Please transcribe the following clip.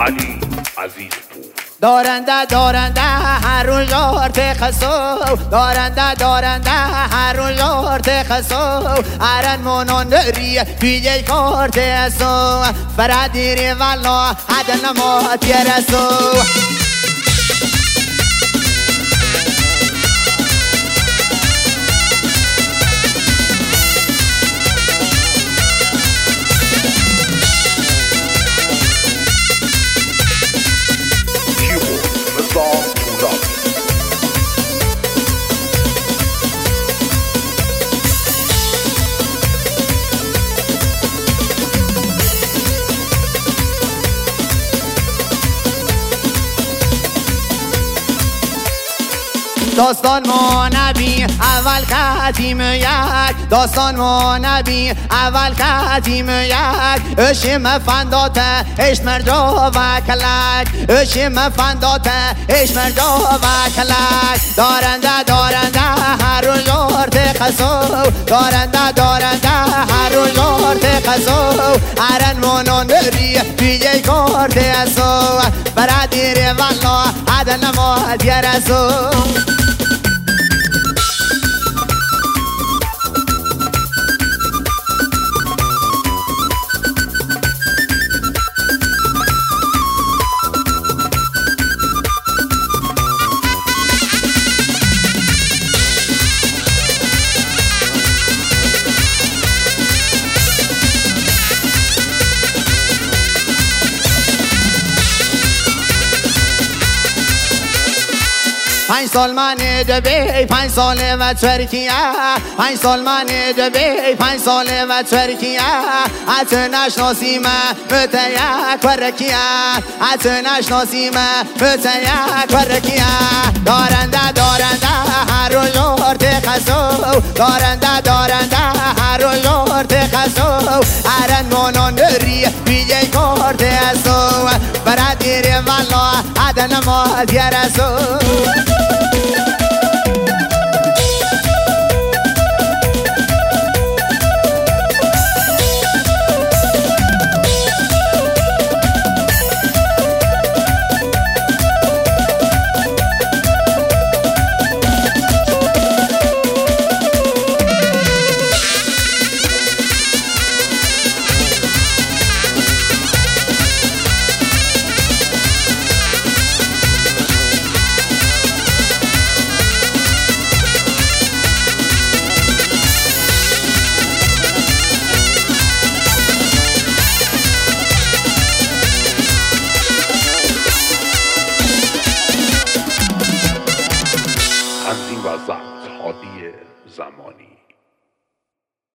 علی عزیزپور. دارنده هر روز خسو دارنده هر روز خسو ارن منونری پیجی کارت اسو فرادیری والا حد نمات یرسو داستان ما نبی اول قدیم یک داستان ما نبی اول قدیم یک اشم فندات اش مرجا و کلک اشم فندات اش مرجا و کلک دارنده هر روز خسو دارنده هر روز خسو ارن مونون بری پیجی کارت اسو برادیر والا عدن ما دیرسو پنج سال من دبی 5 سال و ترکیه 5 سال من دبی 5 سال و ترکیه ات نشناسیم متیک ورکیه ات نشناسیم متیک ورکیه دارنده هر روز خسو دارنده هر روز خسو ارن مونون ری بیجی کارت اسو برادیر والا عدن ما دیرسو تنظیم و ضبط هادی زمانی.